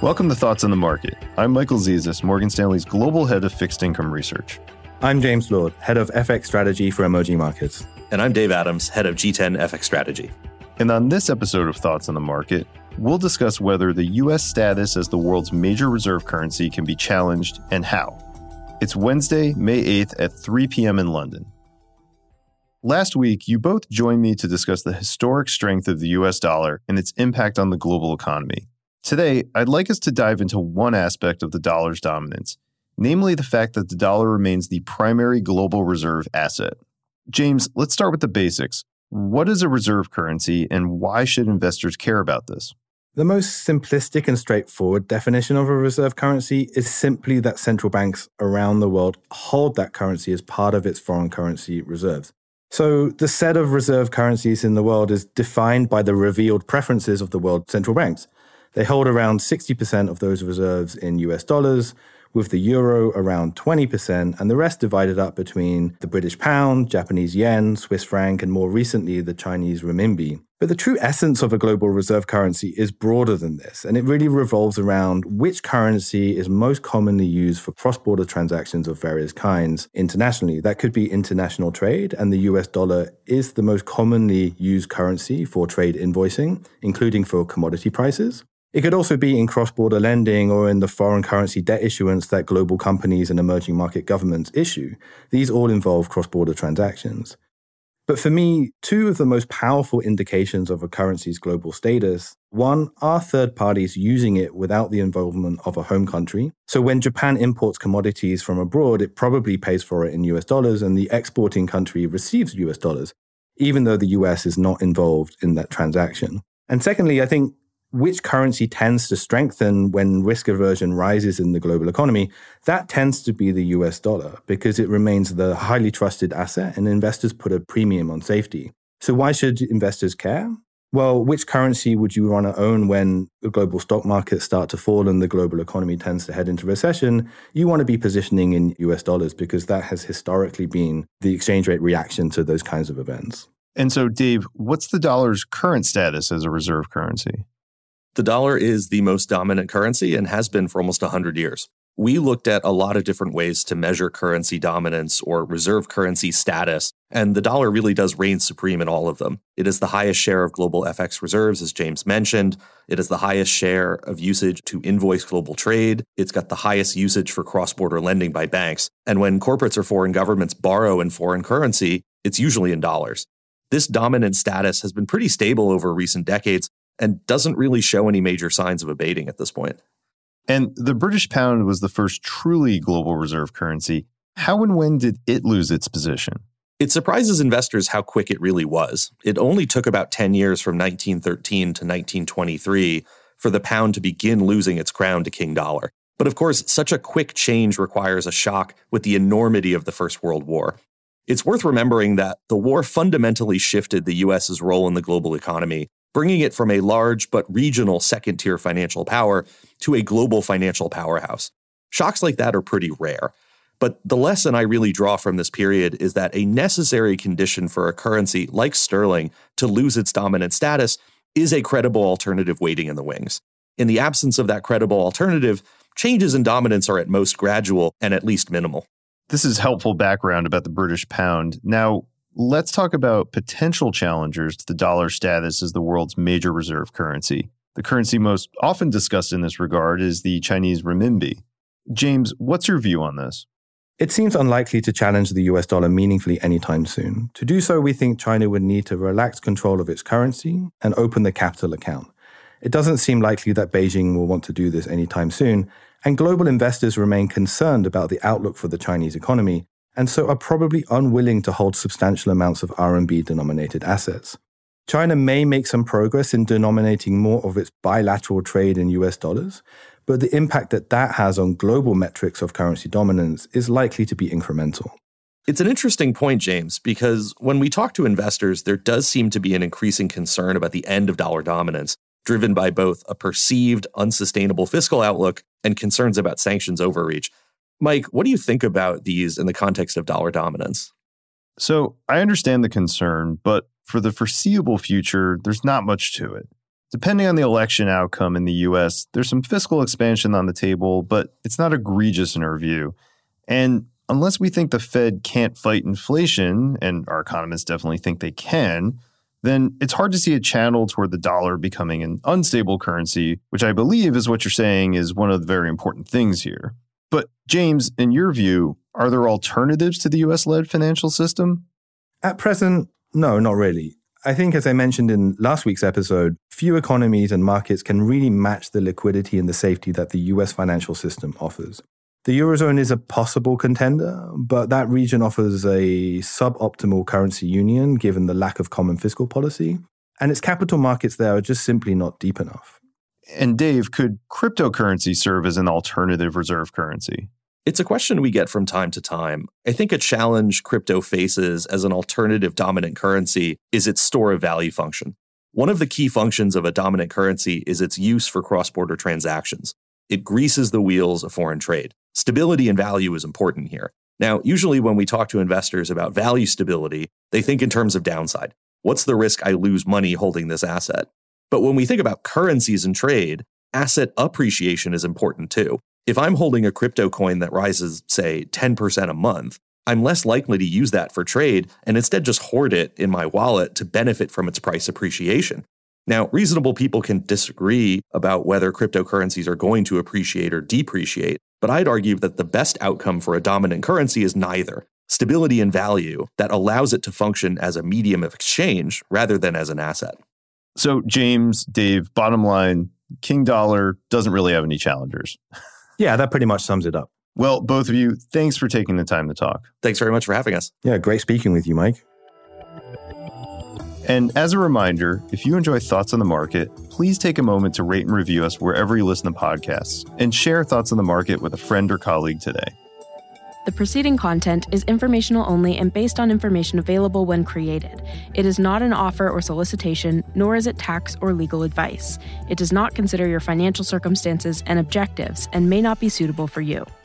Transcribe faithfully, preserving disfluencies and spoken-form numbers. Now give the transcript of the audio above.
Welcome to Thoughts on the Market. I'm Michael Zezas, Morgan Stanley's Global Head of Fixed Income Research. I'm James Lord, Head of F X Strategy for Emerging Markets. And I'm Dave Adams, Head of G ten F X Strategy. And on this episode of Thoughts on the Market, we'll discuss whether the U S status as the world's major reserve currency can be challenged and how. It's Wednesday, May eighth at three p.m. in London. Last week, you both joined me to discuss the historic strength of the U S dollar and its impact on the global economy. Today, I'd like us to dive into one aspect of the dollar's dominance, namely the fact that the dollar remains the primary global reserve asset. James, let's start with the basics. What is a reserve currency and why should investors care about this? The most simplistic and straightforward definition of a reserve currency is simply that central banks around the world hold that currency as part of its foreign currency reserves. So the set of reserve currencies in the world is defined by the revealed preferences of the world central banks. They hold around sixty percent of those reserves in U S dollars, with the euro around twenty percent, and the rest divided up between the British pound, Japanese yen, Swiss franc, and more recently, the Chinese renminbi. But the true essence of a global reserve currency is broader than this, and it really revolves around which currency is most commonly used for cross-border transactions of various kinds internationally. That could be international trade, and the U S dollar is the most commonly used currency for trade invoicing, including for commodity prices. It could also be in cross-border lending or in the foreign currency debt issuance that global companies and emerging market governments issue. These all involve cross-border transactions. But for me, two of the most powerful indications of a currency's global status, one, are third parties using it without the involvement of a home country. So when Japan imports commodities from abroad, it probably pays for it in U S dollars and the exporting country receives U S dollars, even though the U S is not involved in that transaction. And secondly, I think which currency tends to strengthen when risk aversion rises in the global economy, that tends to be the U S dollar because it remains the highly trusted asset and investors put a premium on safety. So why should investors care? Well, which currency would you want to own when the global stock markets start to fall and the global economy tends to head into recession? You want to be positioning in U S dollars because that has historically been the exchange rate reaction to those kinds of events. And so, Dave, what's the dollar's current status as a reserve currency? The dollar is the most dominant currency and has been for almost one hundred years. We looked at a lot of different ways to measure currency dominance or reserve currency status, and the dollar really does reign supreme in all of them. It is the highest share of global F X reserves, as James mentioned. It is the highest share of usage to invoice global trade. It's got the highest usage for cross-border lending by banks. And when corporates or foreign governments borrow in foreign currency, it's usually in dollars. This dominant status has been pretty stable over recent decades, and doesn't really show any major signs of abating at this point. And the British pound was the first truly global reserve currency. How and when did it lose its position? It surprises investors how quick it really was. It only took about ten years from nineteen thirteen to nineteen twenty-three for the pound to begin losing its crown to King Dollar. But of course, such a quick change requires a shock with the enormity of the First World War. It's worth remembering that the war fundamentally shifted the U S's role in the global economy, bringing it from a large but regional second-tier financial power to a global financial powerhouse. Shocks like that are pretty rare. But the lesson I really draw from this period is that a necessary condition for a currency like sterling to lose its dominant status is a credible alternative waiting in the wings. In the absence of that credible alternative, changes in dominance are at most gradual and at least minimal. This is helpful background about the British pound. Now, let's talk about potential challengers to the dollar status as the world's major reserve currency. The currency most often discussed in this regard is the Chinese renminbi. James, what's your view on this? It seems unlikely to challenge the U S dollar meaningfully anytime soon. To do so, we think China would need to relax control of its currency and open the capital account. It doesn't seem likely that Beijing will want to do this anytime soon, and global investors remain concerned about the outlook for the Chinese economy, and so are probably unwilling to hold substantial amounts of R M B-denominated assets. China may make some progress in denominating more of its bilateral trade in U S dollars, but the impact that that has on global metrics of currency dominance is likely to be incremental. It's an interesting point, James, because when we talk to investors, there does seem to be an increasing concern about the end of dollar dominance, driven by both a perceived unsustainable fiscal outlook and concerns about sanctions overreach. Mike, what do you think about these in the context of dollar dominance? So I understand the concern, but for the foreseeable future, there's not much to it. Depending on the election outcome in the U S, there's some fiscal expansion on the table, but it's not egregious in our view. And unless we think the Fed can't fight inflation, and our economists definitely think they can, then it's hard to see a channel toward the dollar becoming an unstable currency, which I believe is what you're saying is one of the very important things here. But James, in your view, are there alternatives to the U S-led financial system? At present, no, not really. I think, as I mentioned in last week's episode, few economies and markets can really match the liquidity and the safety that the U S financial system offers. The Eurozone is a possible contender, but that region offers a suboptimal currency union given the lack of common fiscal policy, and its capital markets there are just simply not deep enough. And Dave, could cryptocurrency serve as an alternative reserve currency? It's a question we get from time to time. I think a challenge crypto faces as an alternative dominant currency is its store of value function. One of the key functions of a dominant currency is its use for cross-border transactions. It greases the wheels of foreign trade. Stability and value is important here. Now, usually when we talk to investors about value stability, they think in terms of downside. What's the risk I lose money holding this asset? But when we think about currencies and trade, asset appreciation is important too. If I'm holding a crypto coin that rises, say, ten percent a month, I'm less likely to use that for trade and instead just hoard it in my wallet to benefit from its price appreciation. Now, reasonable people can disagree about whether cryptocurrencies are going to appreciate or depreciate, but I'd argue that the best outcome for a dominant currency is neither. Stability and value that allows it to function as a medium of exchange rather than as an asset. So, James, Dave, bottom line, King Dollar doesn't really have any challengers. Yeah, that pretty much sums it up. Well, both of you, thanks for taking the time to talk. Thanks very much for having us. Yeah, great speaking with you, Mike. And as a reminder, if you enjoy Thoughts on the Market, please take a moment to rate and review us wherever you listen to podcasts, and share Thoughts on the Market with a friend or colleague today. The preceding content is informational only and based on information available when created. It is not an offer or solicitation, nor is it tax or legal advice. It does not consider your financial circumstances and objectives and may not be suitable for you.